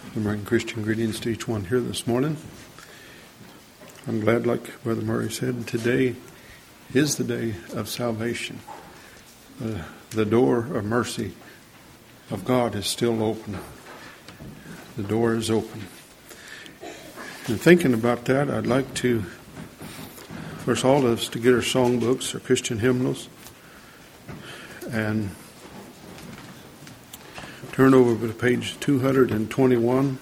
I bring Christian greetings to each one here this morning. I'm glad, like Brother Murray said, today is the day of salvation. The door of mercy of God is still open. The door is open. And thinking about that, I'd like to, first all of us, to get our songbooks, our Christian hymnals, and turn over to page 221.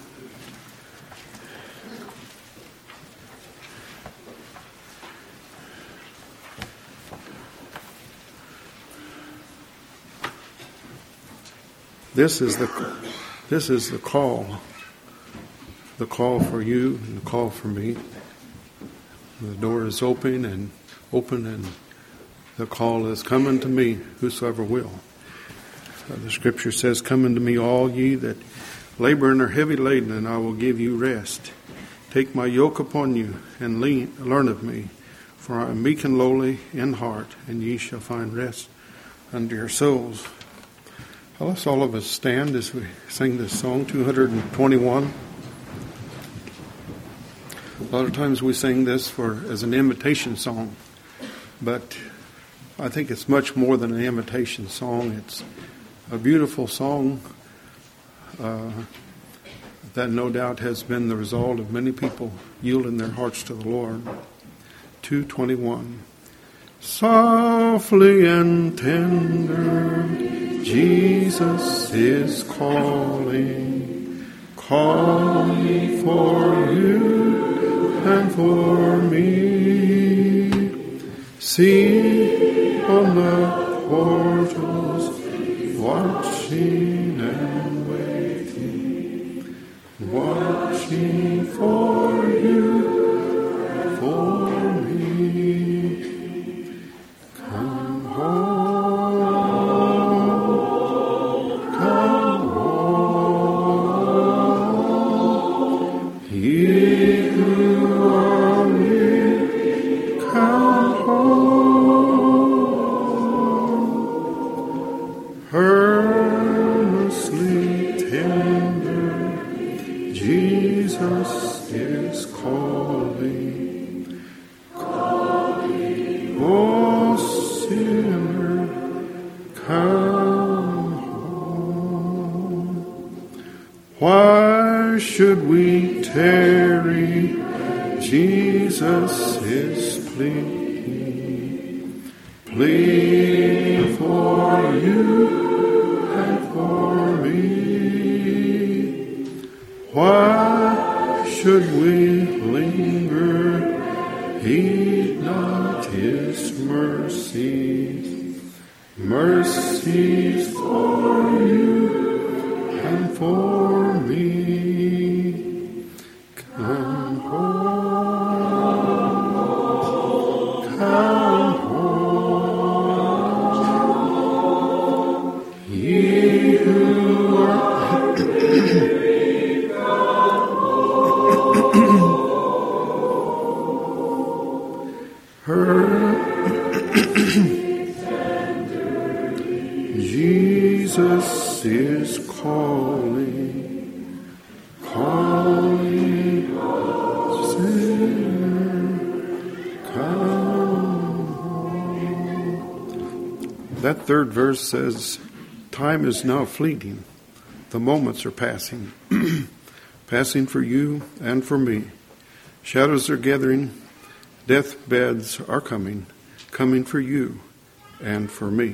This is the call for you and the call for me. The door is open, and the call is, "Come unto me, whosoever will." The scripture says, "Come unto me, all ye that labor and are heavy laden, and I will give you rest. Take my yoke upon you, and learn of me, for I am meek and lowly in heart, and ye shall find rest unto your souls." Well, let's all of us stand as we sing this song, 221. A lot of times we sing this as an invitation song, but I think it's much more than an invitation song. It's a beautiful song that no doubt has been the result of many people yielding their hearts to the Lord. 221. Softly and tender, Jesus is calling for you and for me. See on the portals, watching and watching for you, for me. Come home, come home. Ye who are weary, come home. Earnestly tender, Jesus is calling. Oh, sinner, come home. Why should we tarry? Jesus is pleading for you and for me. Why should we linger? Heed not his mercies for you and for me. Come home, come home. Ye who are Jesus is calling, sinner, come home. That third verse says, time is now fleeting. The moments are passing, passing for you and for me. Shadows are gathering. Deathbeds are coming for you and for me.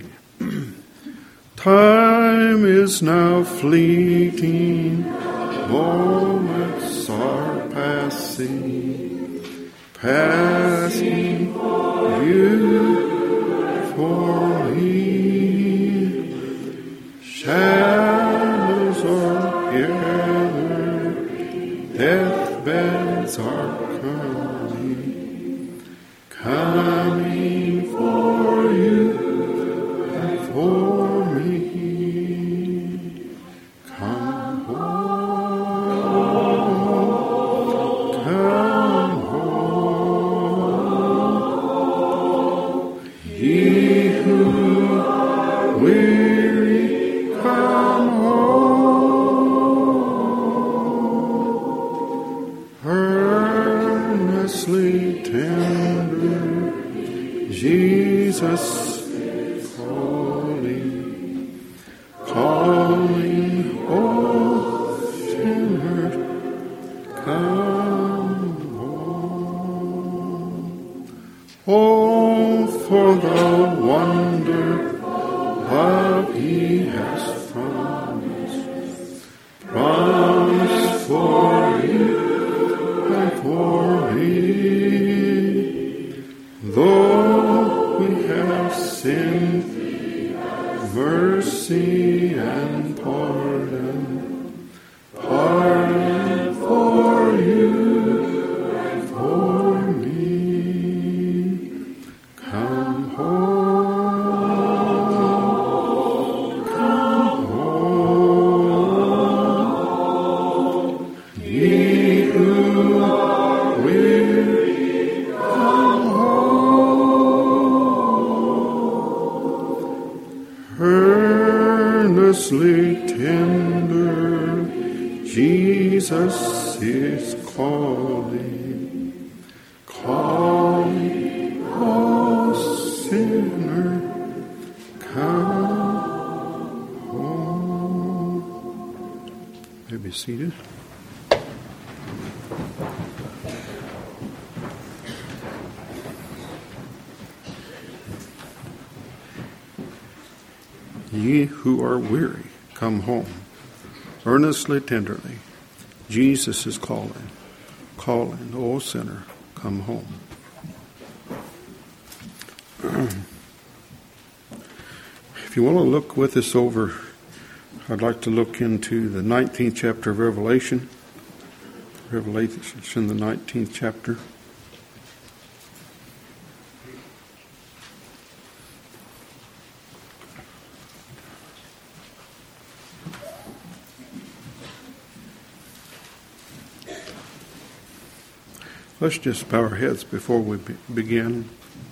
Time is now fleeting, moments are passing for you, for me. Shadows are gathered, deathbeds are coming for you and for me. Come home, come home. Ye who are weary, come home. for you and for me. Though we have sinned, mercy and pardon, pardon for you and for me. Come home, come home, ye who are weary, come home. Earnestly tender, Jesus is calling, calling, oh sinner, come home. May be seated. Ye who are weary, come home. Earnestly, tenderly, Jesus is calling, calling, O sinner, come home. If you want to look with us over, I'd like to look into the 19th chapter of Revelation. Revelation, the 19th chapter. Let's just bow our heads before we begin.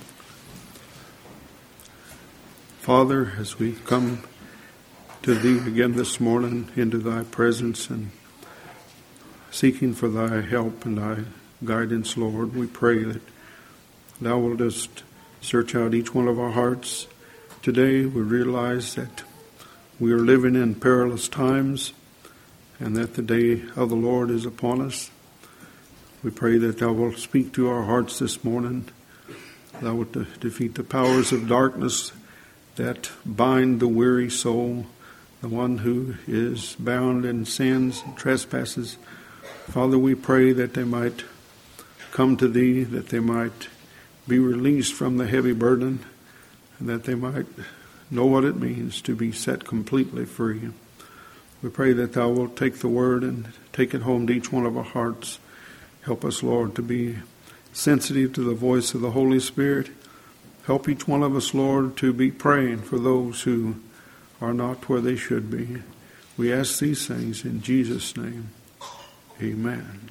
Father, as we come to Thee again this morning into Thy presence and seeking for Thy help and Thy guidance, Lord, we pray that Thou wilt just search out each one of our hearts. Today we realize that we are living in perilous times and that the day of the Lord is upon us. We pray that Thou wilt speak to our hearts this morning. Thou wilt defeat the powers of darkness that bind the weary soul, the one who is bound in sins and trespasses. Father, we pray that they might come to Thee, that they might be released from the heavy burden, and that they might know what it means to be set completely free. We pray that Thou wilt take the word and take it home to each one of our hearts. Help us, Lord, to be sensitive to the voice of the Holy Spirit. Help each one of us, Lord, to be praying for those who are not where they should be. We ask these things in Jesus' name. Amen.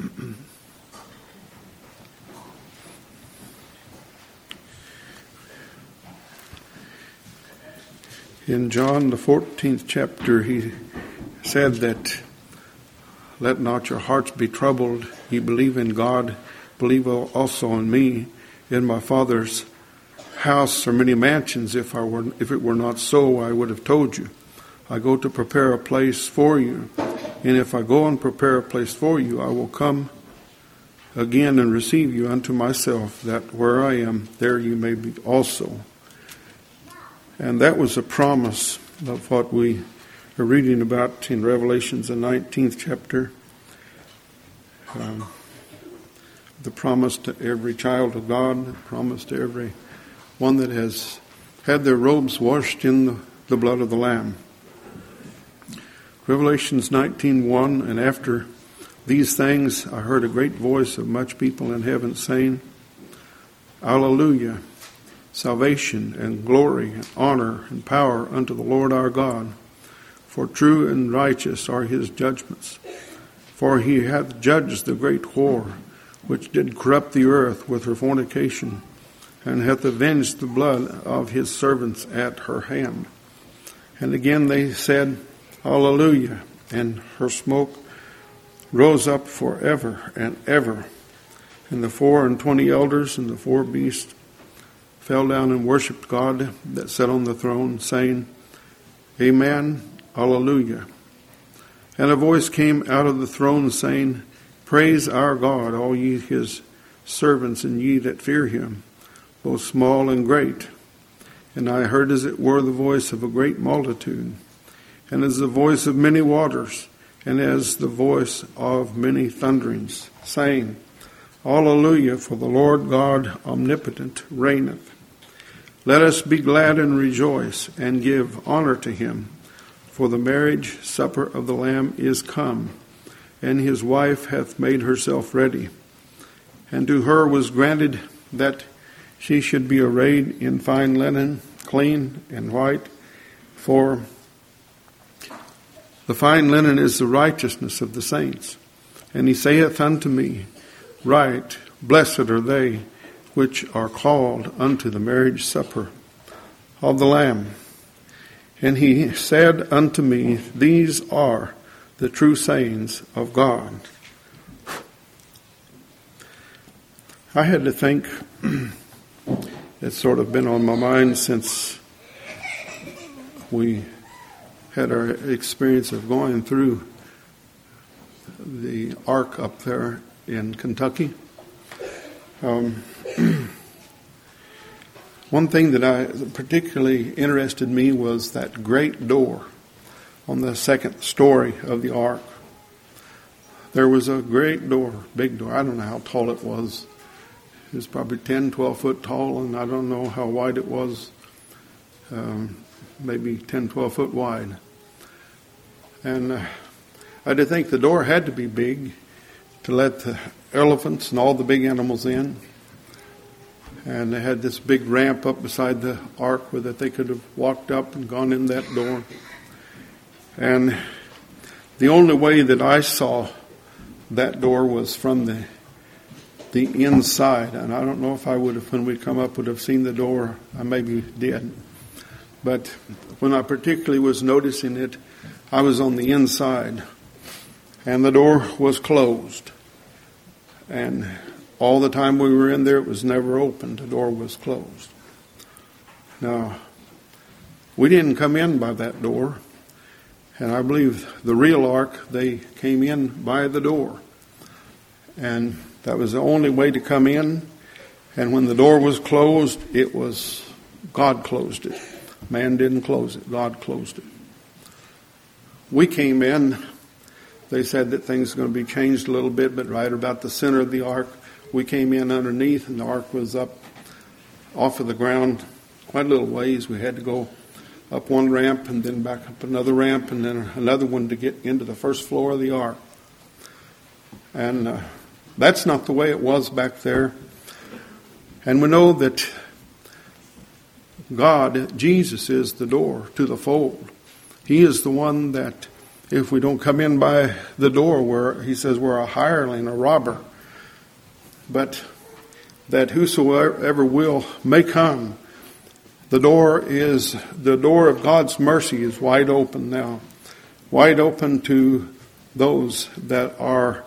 In John, the 14th chapter, he said that, let not your hearts be troubled. Ye believe in God, believe also in me. In my Father's house are many mansions. If it were not so, I would have told you. I go to prepare a place for you. And if I go and prepare a place for you, I will come again and receive you unto myself, that where I am, there you may be also. And that was a promise of what we are reading about in Revelations, the 19th chapter. The promise to every child of God, the promise to every one that has had their robes washed in the blood of the Lamb. Revelations 19:1, and after these things I heard a great voice of much people in heaven saying, Alleluia, salvation and glory and honor and power unto the Lord our God, for true and righteous are his judgments. For he hath judged the great whore, which did corrupt the earth with her fornication, and hath avenged the blood of his servants at her hand. And again they said, Alleluia, and her smoke rose up forever and ever. And the 24 elders and the 4 beasts fell down and worshipped God that sat on the throne, saying, Amen, Alleluia. And a voice came out of the throne, saying, Praise our God, all ye his servants, and ye that fear him, both small and great. And I heard as it were the voice of a great multitude, and as the voice of many waters, and as the voice of many thunderings, saying, Alleluia, for the Lord God omnipotent reigneth. Let us be glad and rejoice, and give honor to him. For the marriage supper of the Lamb is come, and his wife hath made herself ready. And to her was granted that she should be arrayed in fine linen, clean and white, for the fine linen is the righteousness of the saints. And he saith unto me, Right, blessed are they which are called unto the marriage supper of the Lamb. And he said unto me, These are the true sayings of God. I had to think, it's sort of been on my mind since we had our experience of going through the Ark up there in Kentucky. One thing that particularly interested me was that great door on the second story of the Ark. There was a great door, big door. I don't know how tall it was. It was probably 10, 12 foot tall, and I don't know how wide it was. Maybe 10, 12 foot wide. And I had to think the door had to be big to let the elephants and all the big animals in. And they had this big ramp up beside the ark where that they could have walked up and gone in that door. And the only way that I saw that door was from the inside. And I don't know if I would have, when we come up, would have seen the door. I maybe did. But when I particularly was noticing it, I was on the inside. And the door was closed. And all the time we were in there, it was never opened. The door was closed. Now, we didn't come in by that door. And I believe the real ark, they came in by the door. And that was the only way to come in. And when the door was closed, it was God closed it. Man didn't close it. God closed it. We came in. They said that things were going to be changed a little bit, but right about the center of the ark, we came in underneath, and the ark was up off of the ground quite a little ways. We had to go up one ramp and then back up another ramp and then another one to get into the first floor of the ark. And that's not the way it was back there. And we know that God, Jesus, is the door to the fold. He is the one that, if we don't come in by the door, where he says we're a hireling, a robber, but that whosoever will may come. The door of God's mercy is wide open now, wide open to those that are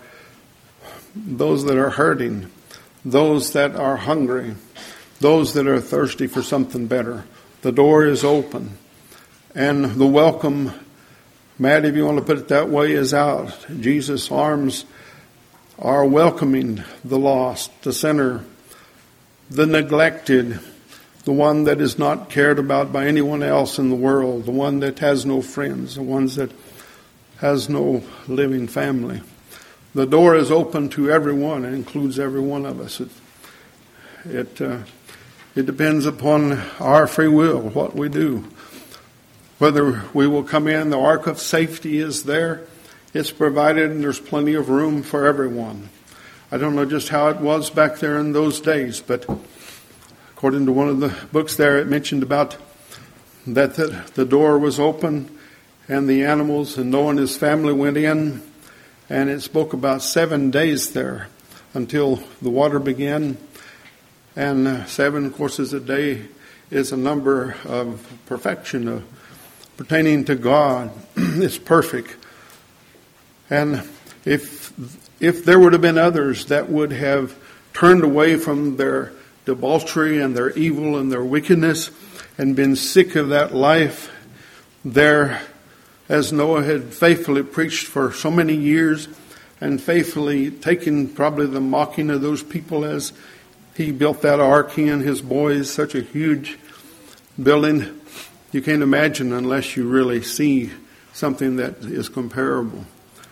hurting, those that are hungry, those that are thirsty for something better. The door is open, and the welcome, Matt, if you want to put it that way, is out. Jesus' arms are welcoming the lost, the sinner, the neglected, the one that is not cared about by anyone else in the world, the one that has no friends, the ones that has no living family. The door is open to everyone. It includes every one of us. It depends upon our free will, what we do. Whether we will come in, the ark of safety is there. It's provided, and there's plenty of room for everyone. I don't know just how it was back there in those days, but according to one of the books there, it mentioned about that the door was open and the animals and Noah and his family went in, and it spoke about 7 days there until the water began. And 7, of course, is a day, is a number of perfection, pertaining to God. It's perfect. And if there would have been others that would have turned away from their debauchery and their evil and their wickedness and been sick of that life there, as Noah had faithfully preached for so many years and faithfully taken probably the mocking of those people as he built that ark, he and his boys, such a huge building. You can't imagine unless you really see something that is comparable.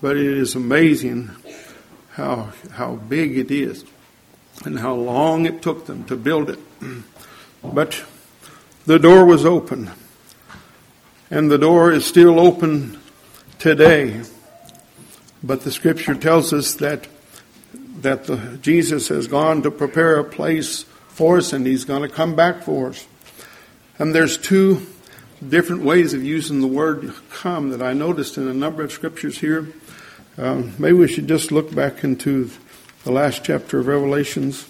but it is amazing how big it is and how long it took them to build it. But the door was open, and the door is still open today. But the Scripture tells us that Jesus has gone to prepare a place for us, and He's going to come back for us. And there's two different ways of using the word come that I noticed in a number of Scriptures here. Maybe we should just look back into the last chapter of Revelations.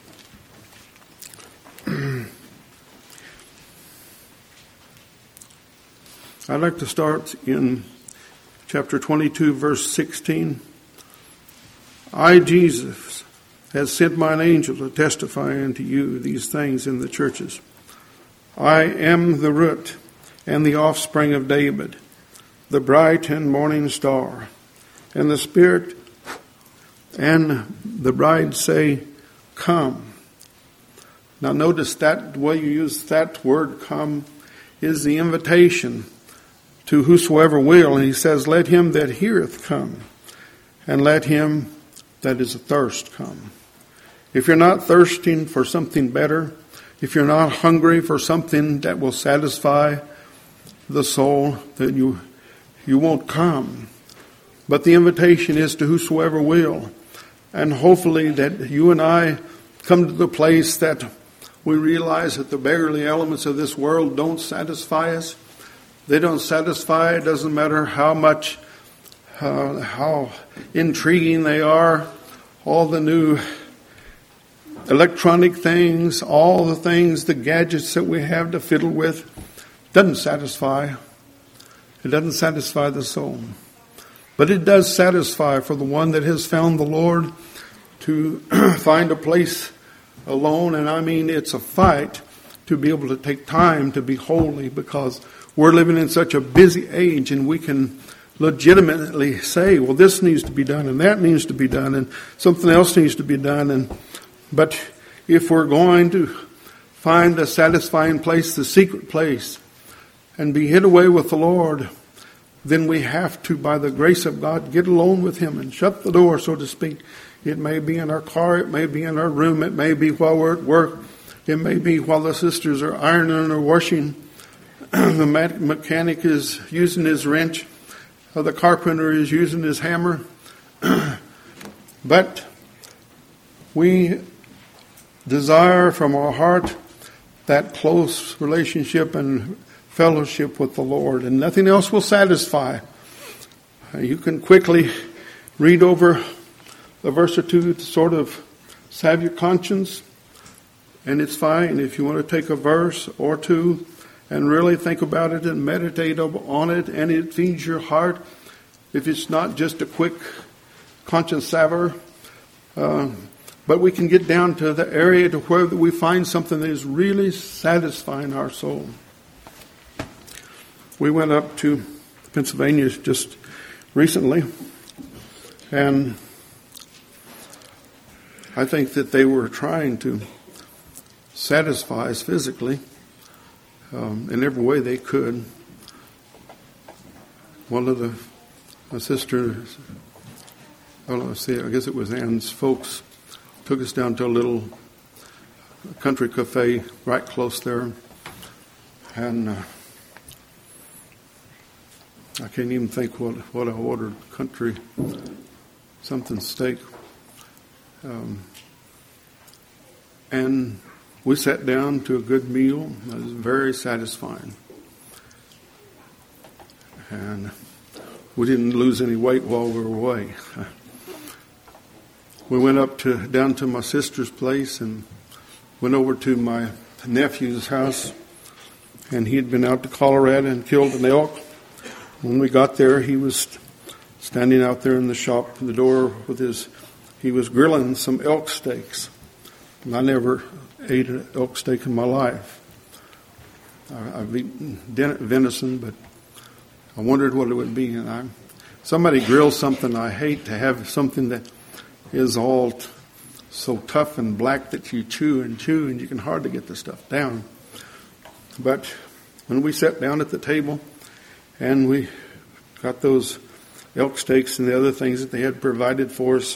I'd like to start in chapter 22, verse 16. I, Jesus, has sent mine angel to testify unto you these things in the churches. I am the root and the offspring of David, the bright and morning star. And the Spirit and the bride say, come. Now notice that the way you use that word come is the invitation to whosoever will. And he says, let him that heareth come, and let him that is athirst come. If you're not thirsting for something better, if you're not hungry for something that will satisfy the soul, then you won't come. But the invitation is to whosoever will. And hopefully that you and I come to the place that we realize that the beggarly elements of this world don't satisfy us. They don't satisfy. It doesn't matter how much, how intriguing they are. All the new electronic things, all the things, the gadgets that we have to fiddle with, doesn't satisfy. It doesn't satisfy the soul. But it does satisfy for the one that has found the Lord to find a place alone. And I mean, it's a fight to be able to take time to be holy, because we're living in such a busy age, and we can legitimately say, well, this needs to be done, and that needs to be done, and something else needs to be done. But if we're going to find a satisfying place, the secret place, and be hid away with the Lord, then we have to, by the grace of God, get alone with Him and shut the door, so to speak. It may be in our car, it may be in our room, it may be while we're at work, it may be while the sisters are ironing or washing. The mechanic is using his wrench, the carpenter is using his hammer. But we desire from our heart that close relationship and fellowship with the Lord, and nothing else will satisfy. You can quickly read over a verse or two to sort of salve your conscience, and it's fine if you want to take a verse or two and really think about it and meditate on it, and it feeds your heart. If it's not just a quick conscience salver, but we can get down to the area to where we find something that is really satisfying our soul. We went up to Pennsylvania just recently, and I think that they were trying to satisfy us physically in every way they could. One of my sisters, I guess it was Ann's folks, took us down to a little country cafe right close there, and I can't even think what I ordered. Country something steak. And we sat down to a good meal. It was very satisfying. And we didn't lose any weight while we were away. We went down to my sister's place and went over to my nephew's house. And he had been out to Colorado and killed an elk. When we got there, he was standing out there in the shop, in the door he was grilling some elk steaks. And I never ate an elk steak in my life. I've eaten venison, but I wondered what it would be. And somebody grills something, I hate to have something that is all so tough and black that you chew and you can hardly get the stuff down. But when we sat down at the table and we got those elk steaks and the other things that they had provided for us,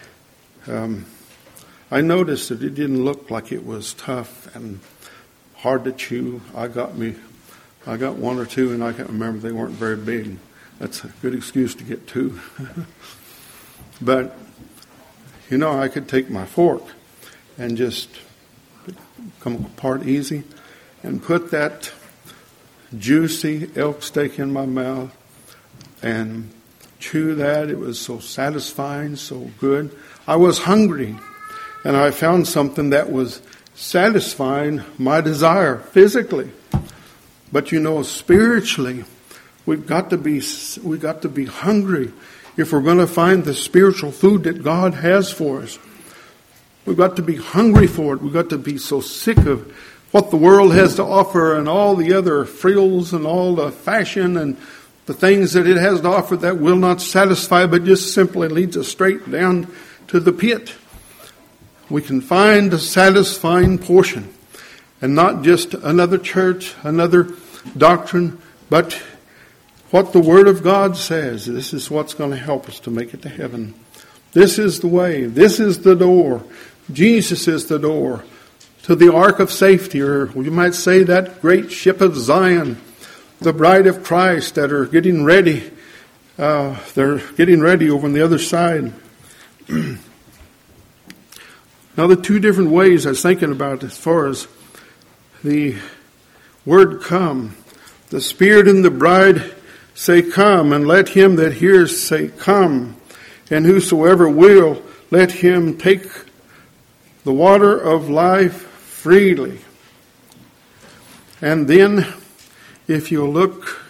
I noticed that it didn't look like it was tough and hard to chew. I got one or two, and I can't remember, they weren't very big. That's a good excuse to get two. But, I could take my fork and just come apart easy and put that juicy elk steak in my mouth and chew that. It was so satisfying, so good. I was hungry, and I found something that was satisfying my desire physically. But spiritually, we've got to be hungry if we're going to find the spiritual food that God has for us. We've got to be hungry for it. We've got to be so sick of what the world has to offer and all the other frills and all the fashion and the things that it has to offer that will not satisfy, but just simply leads us straight down to the pit. We can find a satisfying portion, and not just another church, another doctrine, but what the Word of God says. This is what's going to help us to make it to heaven. This is the way. This is the door. Jesus is the door to the ark of safety, or you might say that great ship of Zion, the bride of Christ that are getting ready. They're getting ready over on the other side. Now, the two different ways I was thinking about as far as the word come. The Spirit and the bride say, come, and let him that hears say, come. And whosoever will, let him take the water of life freely. And then, if you look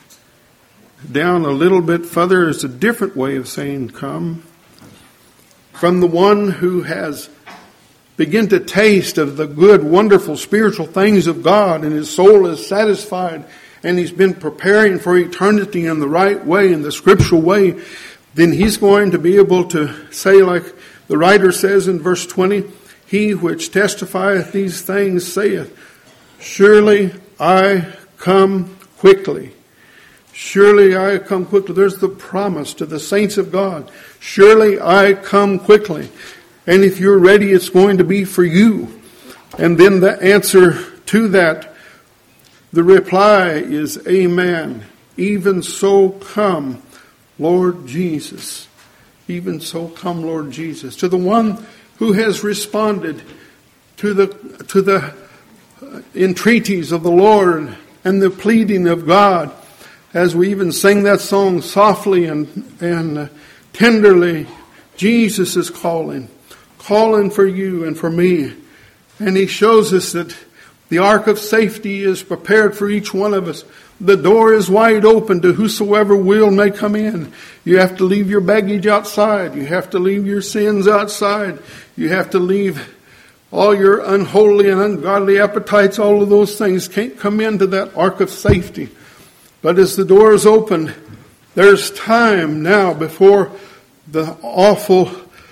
down a little bit further, there's a different way of saying come. From the one who has begun to taste of the good, wonderful, spiritual things of God, and his soul is satisfied, and he's been preparing for eternity in the right way, in the scriptural way, then he's going to be able to say, like the writer says in verse 20, he which testifieth these things saith, surely I come quickly. Surely I come quickly. There's the promise to the saints of God. Surely I come quickly. And if you're ready, it's going to be for you. And then the answer to that, the reply is amen. Even so come, Lord Jesus. Even so come, Lord Jesus. To the one who has responded to the entreaties of the Lord and the pleading of God, as we even sing that song softly and tenderly, Jesus is calling for you and for me. And he shows us that the ark of safety is prepared for each one of us. The door is wide open to whosoever will may come in. You have to leave your baggage outside. You have to leave your sins outside. You have to leave all your unholy and ungodly appetites. All of those things can't come into that ark of safety. But as the door is opened, there's time now before the awful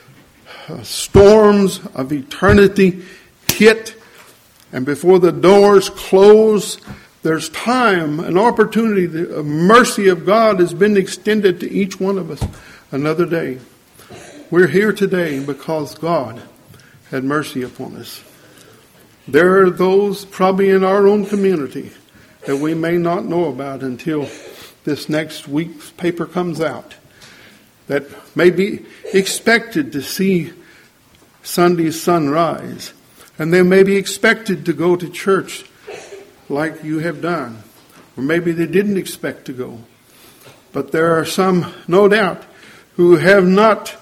storms of eternity hit, and before the doors close, there's time, an opportunity. The mercy of God has been extended to each one of us another day. We're here today because God had mercy upon us. There are those probably in our own community that we may not know about until this next week's paper comes out, that may be expected to see Sunday's sunrise, and they may be expected to go to church like you have done, or maybe they didn't expect to go. But there are some, no doubt, who have not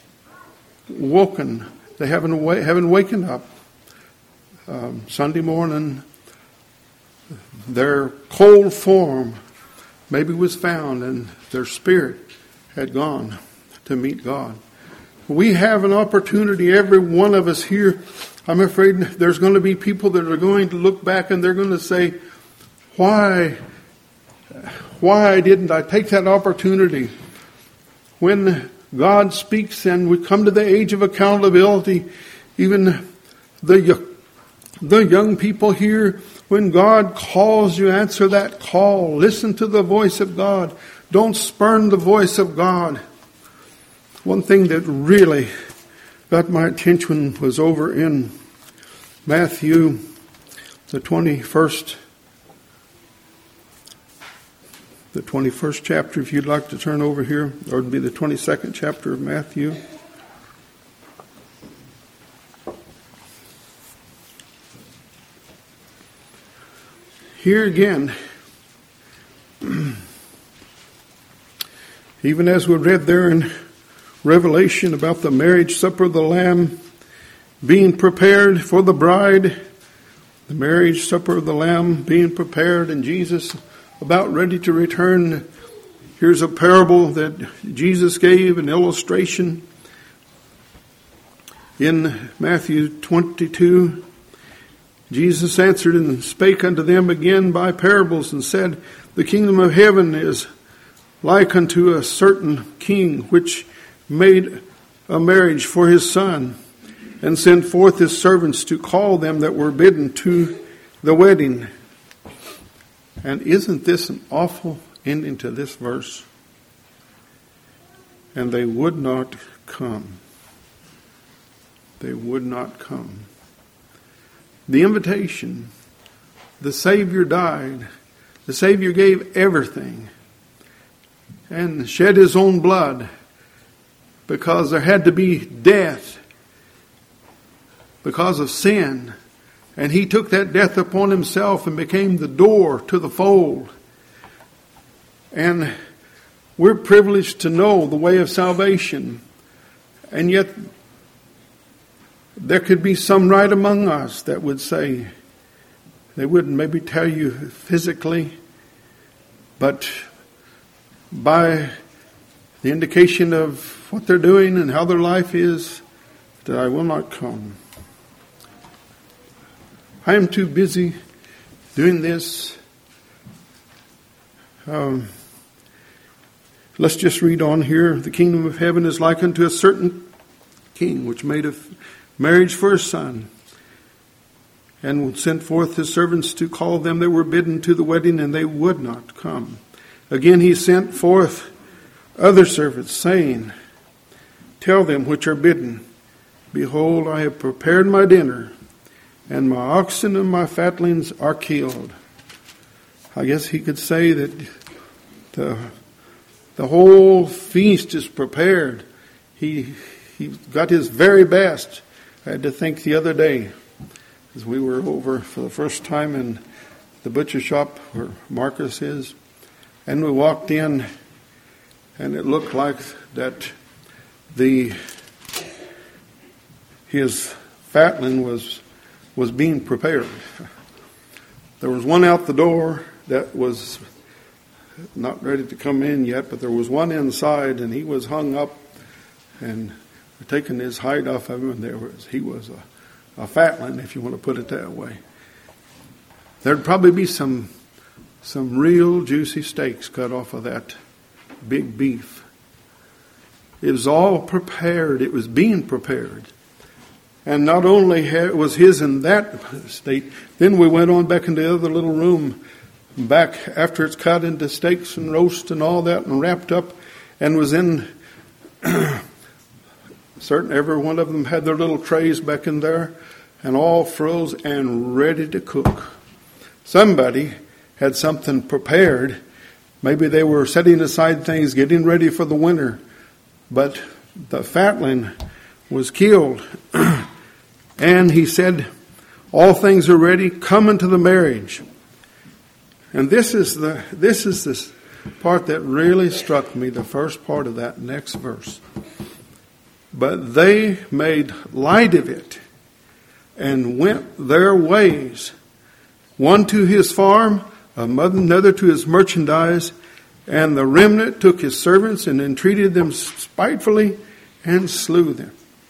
woken. They haven't waken up Sunday morning. Their cold form maybe was found, and their spirit had gone to meet God. We have an opportunity, every one of us here. I'm afraid there's going to be people that are going to look back and they're going to say, why didn't I take that opportunity? When God speaks and we come to the age of accountability, even the young people here, when God calls you, answer that call. Listen to the voice of God. Don't spurn the voice of God. One thing that really got my attention was over in Matthew, the 21st chapter, if you'd like to turn over here, or it'd be the 22nd chapter of Matthew. Here again, even as we read there in Revelation about the marriage supper of the Lamb being prepared for the bride, the marriage supper of the Lamb being prepared, and Jesus about ready to return. Here's a parable that Jesus gave, an illustration in Matthew 22. Jesus answered and spake unto them again by parables, and said, The kingdom of heaven is like unto a certain king, which made a marriage for his son, and sent forth his servants to call them that were bidden to the wedding. And isn't this an awful ending to this verse? And they would not come. They would not come. The invitation, the Savior died. The Savior gave everything and shed his own blood because there had to be death because of sin. And he took that death upon himself and became the door to the fold. And we're privileged to know the way of salvation. And yet there could be some right among us that would say, they wouldn't maybe tell you physically, but by the indication of what they're doing and how their life is, that I will not come. I am too busy doing this. Let's just read on here. The kingdom of heaven is like unto a certain king, which made a marriage for his son, and sent forth his servants to call them that were bidden to the wedding, and they would not come. Again he sent forth other servants, saying, Tell them which are bidden, Behold, I have prepared my dinner, and my oxen and my fatlings are killed. I guess he could say that the whole feast is prepared. He got his very best. I had to think the other day, as we were over for the first time in the butcher shop where Marcus is, and we walked in, and it looked like that his fatling was being prepared. There was one out the door that was not ready to come in yet, but there was one inside, and he was hung up, and taking his hide off of him, and he was a fatling, if you want to put it that way. There'd probably be some real juicy steaks cut off of that big beef. It was all prepared. It was being prepared. And not only was his in that state, then we went on back into the other little room, back after it's cut into steaks and roast and all that and wrapped up, and was in every one of them had their little trays back in there, and all froze and ready to cook. Somebody had something prepared. Maybe they were setting aside things, getting ready for the winter. But the fatling was killed. And he said, all things are ready, come into the marriage. And this is this part that really struck me, the first part of that next verse. But they made light of it and went their ways, one to his farm, another to his merchandise, and the remnant took his servants and entreated them spitefully and slew them.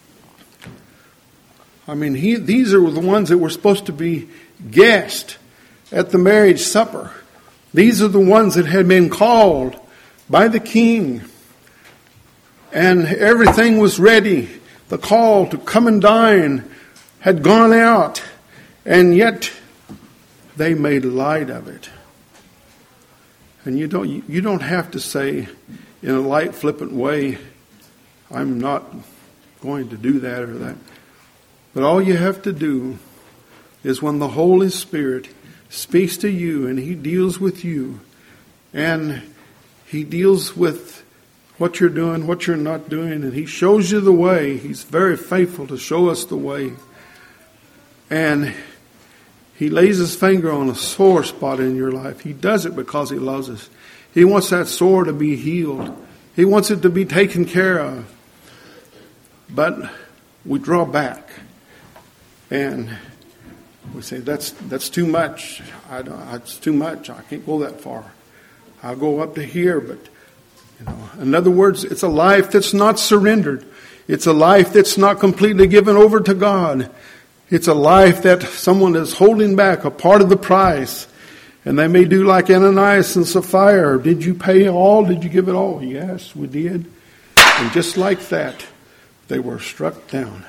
I mean, these are the ones that were supposed to be guests at the marriage supper. These are the ones that had been called by the king. And everything was ready. The call to come and dine had gone out. And yet they made light of it. And you don't have to say in a light, flippant way, I'm not going to do that or that. But all you have to do is when the Holy Spirit speaks to you and He deals with you, and He deals with what you're doing, what you're not doing, and He shows you the way. He's very faithful to show us the way. And He lays His finger on a sore spot in your life. He does it because He loves us. He wants that sore to be healed. He wants it to be taken care of. But we draw back. And we say, that's too much. It's too much. I can't go that far. I'll go up to here. But, in other words, it's a life that's not surrendered. It's a life that's not completely given over to God. It's a life that someone is holding back a part of the price. And they may do like Ananias and Sapphira. Did you pay all? Did you give it all? Yes, we did. And just like that, they were struck down.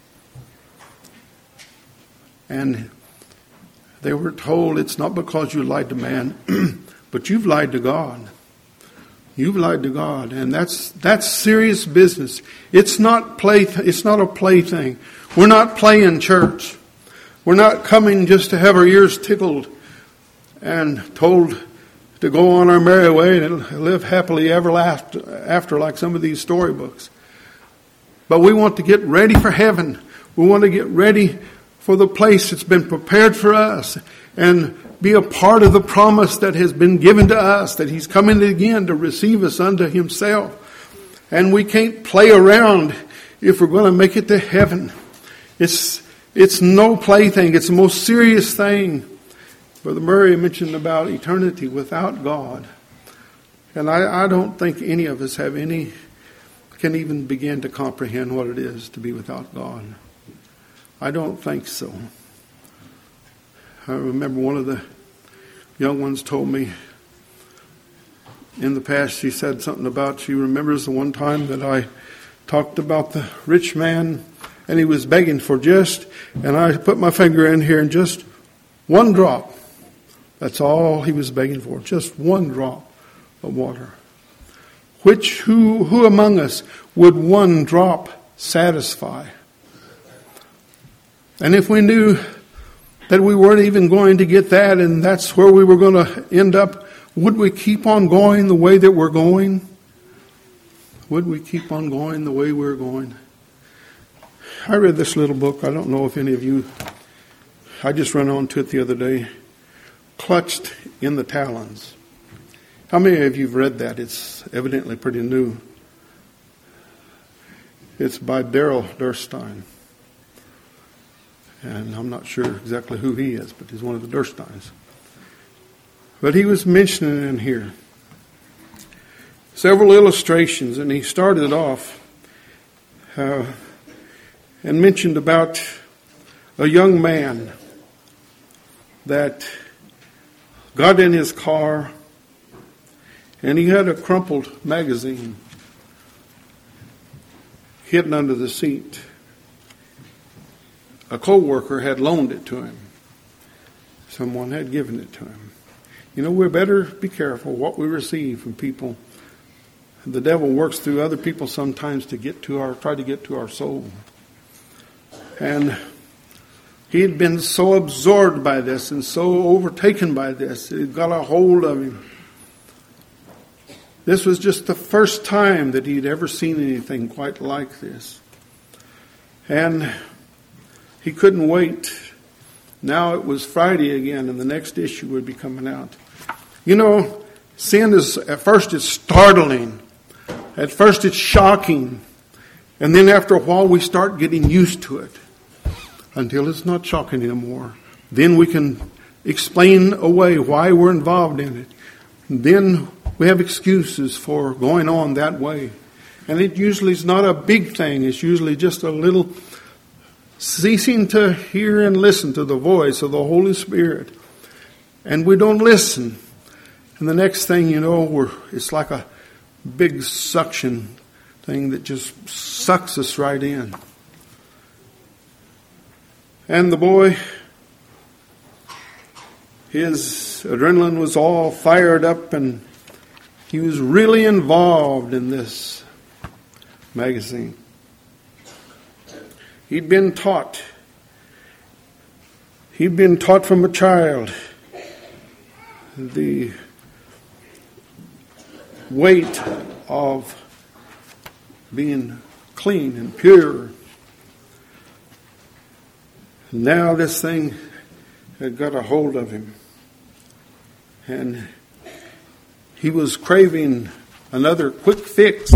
And they were told, it's not because you lied to man, but you've lied to God. You've lied to God. And that's serious business. It's not a plaything. We're not playing church. We're not coming just to have our ears tickled and told to go on our merry way and live happily ever after like some of these storybooks. But we want to get ready for heaven. We want to get ready for the place that's been prepared for us and be a part of the promise that has been given to us, that He's coming again to receive us unto Himself. And we can't play around if we're going to make it to heaven. It's no plaything. It's the most serious thing. Brother Murray mentioned about eternity without God. And I don't think any of us can even begin to comprehend what it is to be without God. I don't think so. I remember one of the young ones told me in the past, she said something about, she remembers the one time that I talked about the rich man and he was begging for and I put my finger in here and just one drop. That's all he was begging for, just one drop of water. Who among us would one drop satisfy? And if we knew that we weren't even going to get that and that's where we were going to end up, would we keep on going the way that we're going? Would we keep on going the way we're going? I read this little book. I don't know if any of you, I just ran on to it the other day. Clutched in the Talons. How many of you have read that? It's evidently pretty new. It's by Darrell Durstein. And I'm not sure exactly who he is, but he's one of the Dursteins. But he was mentioning in here several illustrations, and he started off and mentioned about a young man that got in his car and he had a crumpled magazine hidden under the seat. A co-worker had loaned it to him. Someone had given it to him. We better be careful what we receive from people. The devil works through other people sometimes to try to get to our soul. And he had been so absorbed by this and so overtaken by this, it got a hold of him. This was just the first time that he'd ever seen anything quite like this. And he couldn't wait. Now it was Friday again, and the next issue would be coming out. Sin is, at first it's startling. At first it's shocking. And then after a while we start getting used to it. Until it's not shocking anymore. Then we can explain away why we're involved in it. And then we have excuses for going on that way. And it usually is not a big thing. It's usually just a little ceasing to hear and listen to the voice of the Holy Spirit. And we don't listen. And the next thing you know, it's like a big suction thing that just sucks us right in. And the boy his adrenaline was all fired up, and he was really involved in this magazine. He'd been taught from a child the weight of being clean and pure. Now this thing had got a hold of him, and he was craving another quick fix,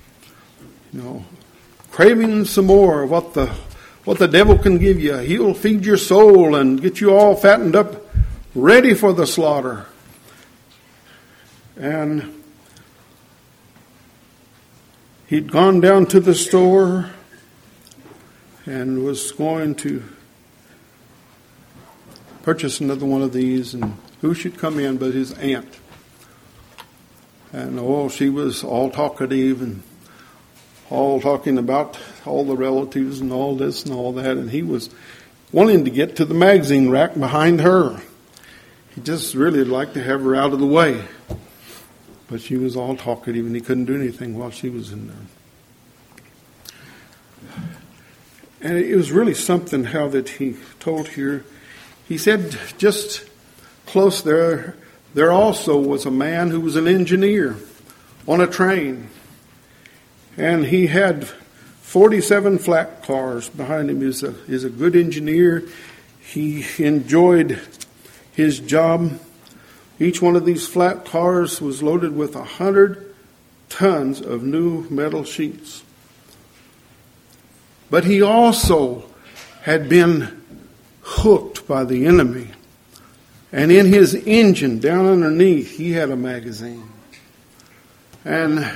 craving some more of what the devil can give you. He'll feed your soul and get you all fattened up, ready for the slaughter. And he'd gone down to the store and was going to purchase another one of these, and who should come in but his aunt. And she was all talkative and all talking about all the relatives and all this and all that, and he was wanting to get to the magazine rack behind her. He just really liked to have her out of the way. But she was all talkative, and he couldn't do anything while she was in there. And it was really something how that he told here. He said just close there also was a man who was an engineer on a train. And he had 47 flat cars behind him. He's a good engineer. He enjoyed his job. Each one of these flat cars was loaded with 100 tons of new metal sheets. But he also had been hooked by the enemy. And in his engine, down underneath, he had a magazine. And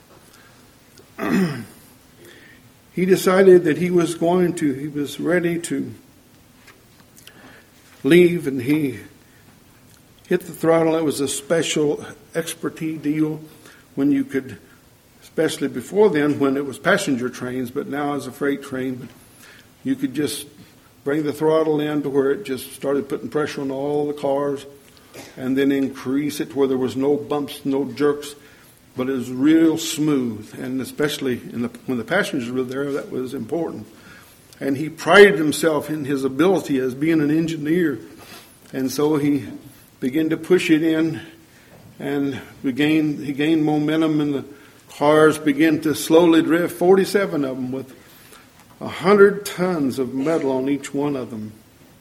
he decided that he was ready to leave, and he hit the throttle. It was a special expertise deal when you could, especially before then when it was passenger trains, but now it's a freight train, but you could just bring the throttle in to where it just started putting pressure on all the cars, and then increase it to where there was no bumps, no jerks, but it was real smooth. And especially when the passengers were there, that was important. And he prided himself in his ability as being an engineer. And so he began to push it in, and he gained momentum, and the cars began to slowly drift, 47 of them with 100 tons of metal on each one of them.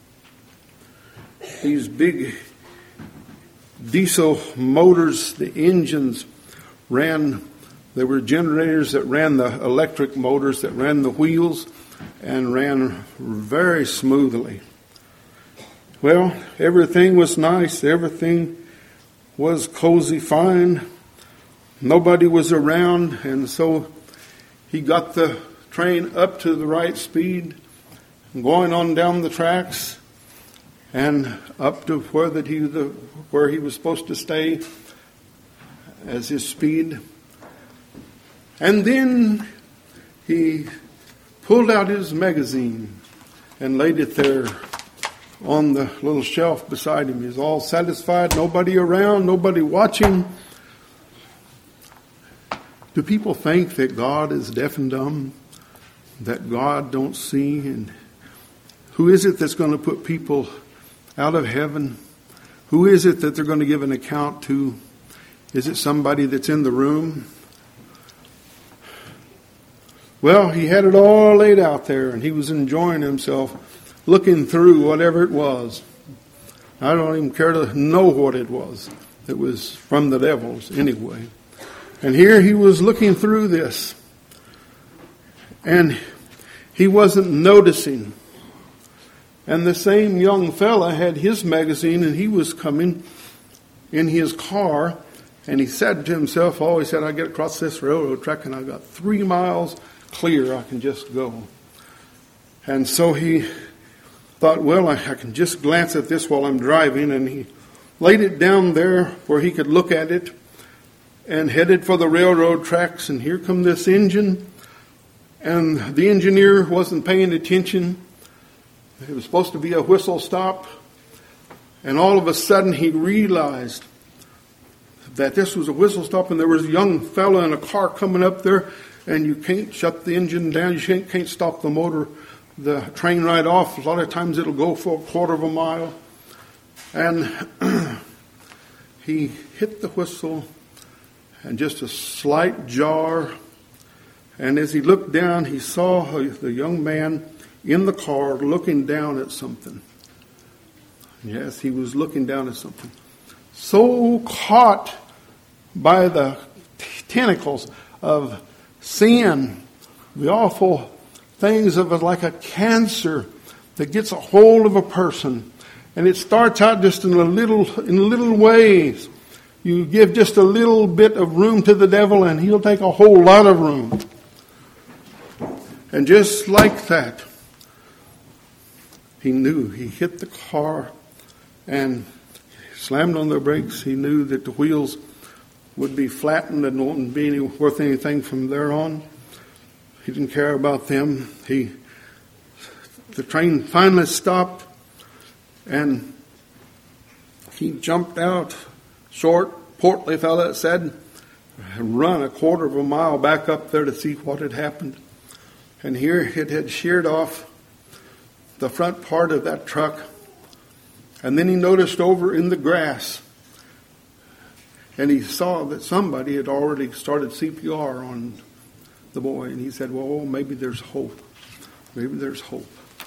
These big diesel motors, the engines there were generators that ran the electric motors that ran the wheels and ran very smoothly. Well, everything was nice. Everything was cozy, fine. Nobody was around, and so he got the train up to the right speed, going on down the tracks, and up to where he was supposed to stay as his speed. And then he pulled out his magazine and laid it there on the little shelf beside him. He's all satisfied, nobody around, nobody watching. Do people think that God is deaf and dumb? That God don't see? And who is it that's going to put people out of heaven? Who is it that they're going to give an account to? Is it somebody that's in the room? Well, he had it all laid out there, and he was enjoying himself, looking through whatever it was. I don't even care to know what it was. It was from the devils anyway. And here he was looking through this, and he wasn't noticing. And the same young fella had his magazine, and he was coming in his car, and he said to himself, he said, I get across this railroad track, and I got 3 miles clear. I can just go. And so he thought, well, I can just glance at this while I'm driving, and he laid it down there where he could look at it, and headed for the railroad tracks. And here come this engine, and the engineer wasn't paying attention. It was supposed to be a whistle stop, And all of a sudden he realized that this was a whistle stop, and there was a young fellow in a car coming up there, and you can't shut the engine down, you can't stop the motor, the train right off. A lot of times it'll go for a quarter of a mile. And he hit the whistle, and just a slight jar. And as he looked down, he saw the young man in the car looking down at something. Yes, he was looking down at something. So caught by the tentacles of sin, the awful things of it, like a cancer that gets a hold of a person. And it starts out just in little ways. You give just a little bit of room to the devil, and he'll take a whole lot of room. And just like that, he knew. He hit the car and slammed on the brakes. He knew that the wheels would be flattened and wouldn't be worth anything from there on. He didn't care about them. The train finally stopped, and he jumped out, short, portly fellow, it said, and run a quarter of a mile back up there to see what had happened. And here it had sheared off the front part of that truck. And then he noticed over in the grass, and he saw that somebody had already started CPR on the boy. And he said, well, maybe there's hope. Maybe there's hope.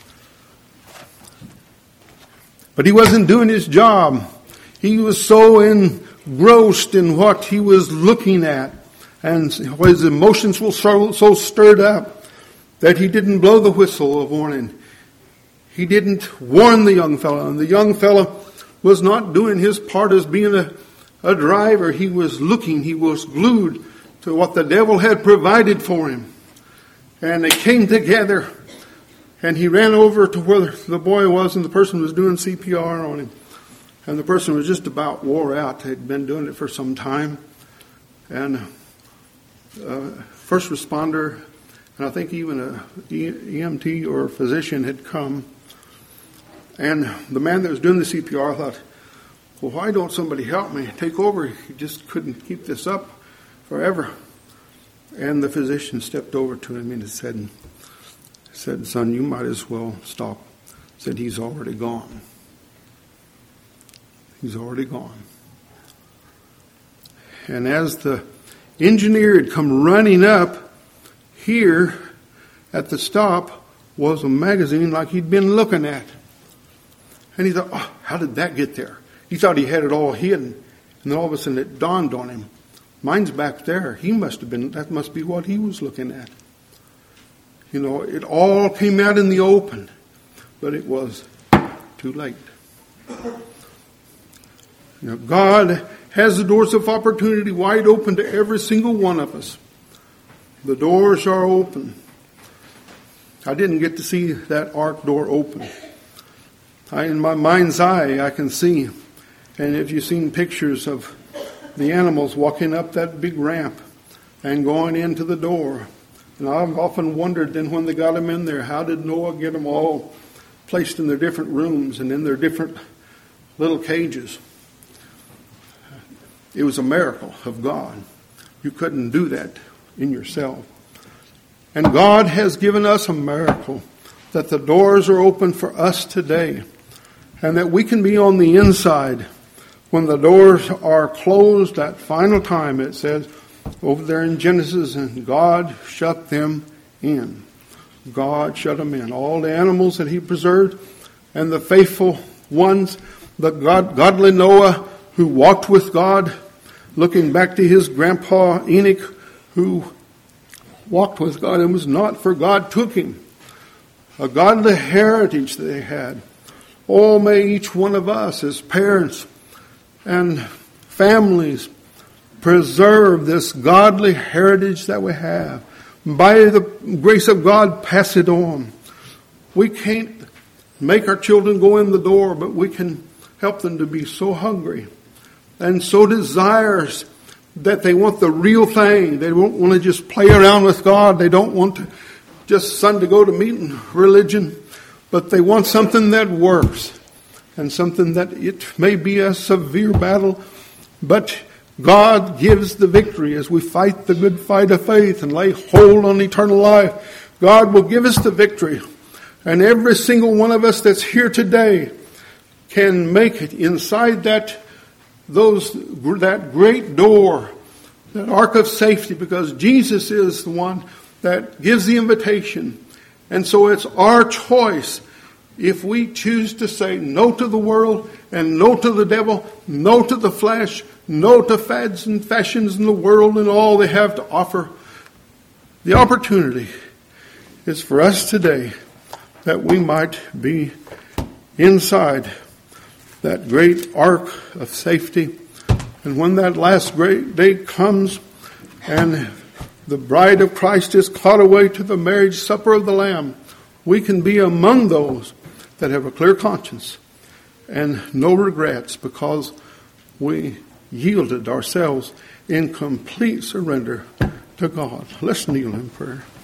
But he wasn't doing his job. He was so engrossed in what he was looking at, and his emotions were so stirred up that he didn't blow the whistle of warning. He didn't warn the young fellow. And the young fellow was not doing his part as being a driver. He was looking. He was glued to what the devil had provided for him. And they came together, and he ran over to where the boy was, and the person was doing CPR on him. And the person was just about wore out. They'd been doing it for some time. And first responder, and I think even a EMT or a physician had come. And the man that was doing the CPR thought, well, why don't somebody help me take over? He just couldn't keep this up forever. And the physician stepped over to him and said, son, you might as well stop. Said, he's already gone. He's already gone. And as the engineer had come running up, here at the stop was a magazine like he'd been looking at. And he thought, oh, how did that get there? He thought he had it all hidden. And then all of a sudden it dawned on him. Mine's back there. That must be what he was looking at. You know, it all came out in the open. But it was too late. You know, God has the doors of opportunity wide open to every single one of us. The doors are open. I didn't get to see that ark door open. In my mind's eye, I can see. And if you've seen pictures of the animals walking up that big ramp and going into the door. And I've often wondered then when they got them in there, how did Noah get them all placed in their different rooms and in their different little cages? It was a miracle of God. You couldn't do that in yourself. And God has given us a miracle that the doors are open for us today and that we can be on the inside when the doors are closed that final time. It says over there in Genesis, and God shut them in. God shut them in. All the animals that he preserved and the faithful ones, the godly Noah who walked with God, looking back to his grandpa Enoch who walked with God and was not, for God took him. A godly heritage they had. Oh, may each one of us as parents and families preserve this godly heritage that we have. By the grace of God, pass it on. We can't make our children go in the door, but we can help them to be so hungry and so desirous that they want the real thing. They don't want to just play around with God. They don't want to just Sunday go to meeting religion, but they want something that works. and something that it may be a severe battle, but God gives the victory as we fight the good fight of faith and lay hold on eternal life. God will give us the victory. And every single one of us that's here today can make it inside that great door, that ark of safety, because Jesus is the one that gives the invitation. And so it's our choice if we choose to say no to the world and no to the devil, no to the flesh, no to fads and fashions in the world and all they have to offer. The opportunity is for us today that we might be inside that great ark of safety. And when that last great day comes and the bride of Christ is caught away to the marriage supper of the Lamb, we can be among those that have a clear conscience and no regrets because we yielded ourselves in complete surrender to God. Let's kneel in prayer.